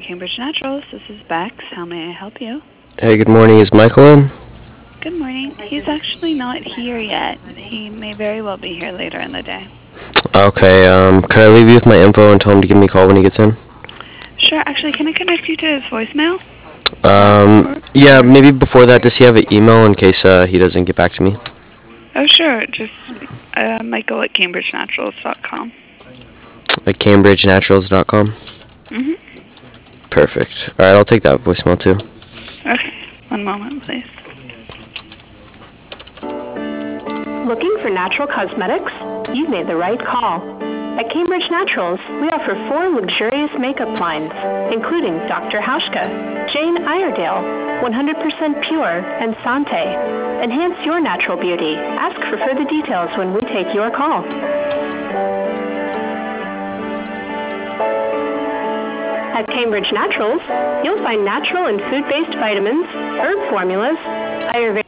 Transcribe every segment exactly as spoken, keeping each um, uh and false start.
morning, Cambridge Naturals. This is Bex. How may I help you? Hey, good morning. Is Michael in? Good morning. He's actually not here yet. He may very well be here later in the day. Okay, um, could I leave you with my info and tell him to give me a call when he gets in? Sure. Actually, can I connect you to his voicemail? Um, yeah, maybe before that, does he have an email in case uh, he doesn't get back to me? Oh, sure. Just uh, Michael at cambridge naturals dot com. At cambridge naturals dot com? Mm-hmm. Perfect. All right, I'll take that voicemail too. Okay. One moment, please. Looking for natural cosmetics? You've made the right call. At Cambridge Naturals, we offer four luxurious makeup lines, including Doctor Hauschka, Jane Iredale, one hundred percent Pure, and Sante. Enhance your natural beauty. Ask for further details when we take your call. At Cambridge Naturals, you'll find natural and food-based vitamins, herb formulas, Ayurvedic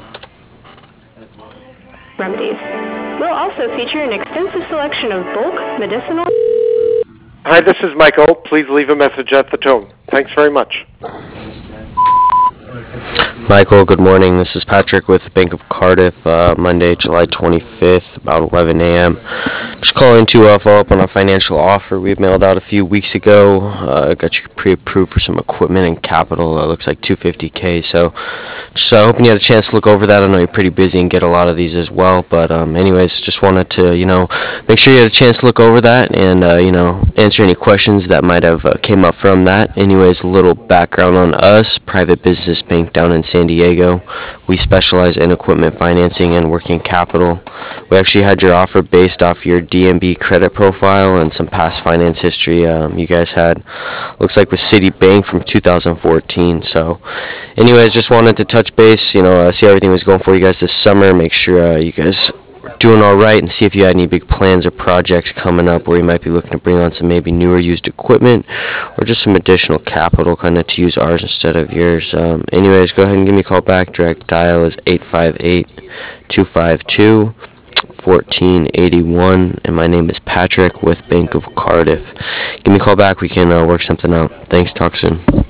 remedies. We'll also feature an extensive selection of bulk, medicinal... Hi, this is Michael. Please leave a message at the tone. Thanks very much. Michael, good morning. This is Patrick with Bank of Cardiff, uh, Monday, July twenty-fifth, about eleven a.m. Just calling to uh, follow up on our financial offer we mailed out a few weeks ago. Uh, got you pre-approved for some equipment and capital. Uh, looks like two hundred fifty thousand. So just uh, hoping you had a chance to look over that. I know you're pretty busy and get a lot of these as well. But um, anyways, just wanted to, you know, make sure you had a chance to look over that and, uh, you know, answer any questions that might have uh, came up from that. Anyways, a little background on us. Private business bank down in San Diego. We specialize in equipment financing and working capital. We actually had your offer based off your D M B credit profile and some past finance history um, you guys had. Looks like with Citibank from two thousand fourteen. So anyways, just wanted to touch base, you know, uh, see how everything was going for you guys this summer, make sure uh, you guys doing all right, and see if you had any big plans or projects coming up where you might be looking to bring on some maybe newer used equipment or just some additional capital kind of to use ours instead of yours. Um, anyways, go ahead and give me a call back. Direct dial is eight five eight, two five two, one four eight one, and my name is Patrick with Bank of Cardiff. Give me a call back. We can uh, work something out. Thanks. Talk soon.